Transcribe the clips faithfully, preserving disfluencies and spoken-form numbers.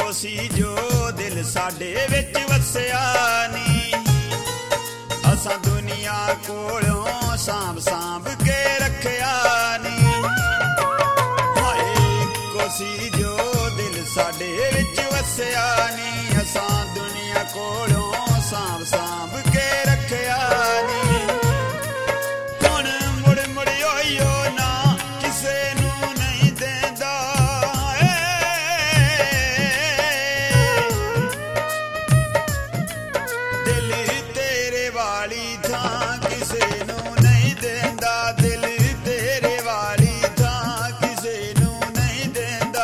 ਸੀ ਜੋ ਦਿਲ ਸਾਡੇ ਵਿੱਚ ਵਸਿਆ ਨੀ, ਅਸਾਂ ਦੁਨੀਆ ਕੋਲੋਂ ਸਾਂਭ ਸਾਂਭ ਕੇ ਰੱਖਿਆ ਨੀ। ਹਾਏ ਇੱਕੋ ਸੀ ਜੋ ਦਿਲ ਸਾਡੇ ਵਿੱਚ ਵਸਿਆ ਨੀ, ਅਸਾਂ ਦੁਨੀਆ ਕੋਲੋਂ ਸਾਂਭ ਸਾਂਭ ਕੇ ਰੱਖਿਆ ਨੀ। ਹੁਣ ਮੁੜ ਮੁੜ ਹੋਈਓ ਨਾ ਕਿਸੇ ਨੂੰ ਨਹੀਂ ਦੇਂਦਾ, ਦਿਲ ਤੇਰੇ ਵਾਲੀ ਥਾਂ ਕਿਸੇ ਨੂੰ ਨਹੀਂ ਦੇਂਦਾ, ਦਿਲ ਤੇਰੇ ਵਾਲੀ ਥਾਂ ਕਿਸੇ ਨੂੰ ਨਹੀਂ ਦੇਂਦਾ।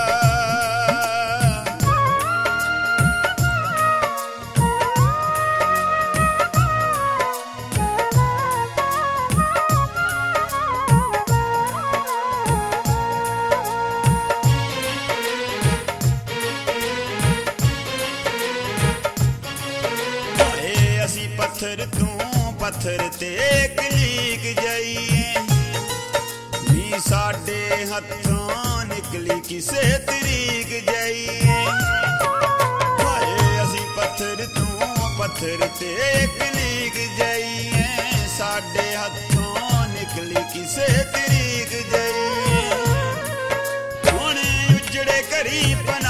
ਹਾਏ ਅਸੀਂ ਪੱਥਰ ਤੂੰ ਪੱਥਰ ਤੇ ਕਲੀਕ ਜਾਈਏ ਨੀ, ਸਾਡੇ ਹੱਥੋਂ ਨਿਕਲੀ ਕਿਸੇ ਤਰੀਕ ਜਾਈਏ। ਹਾਏ ਅਸੀਂ ਪੱਥਰ ਤੂੰ ਪੱਥਰ ਤੇ ਕਲੀਕ ਜਾਈਏ, ਸਾਡੇ ਹੱਥੋਂ ਨਿਕਲੀ ਕਿਸੇ ਤਰੀਕ ਜਾਈਏ। ਹੁਣ ਉਜੜੇ ਘਰੀ ਪਨਾ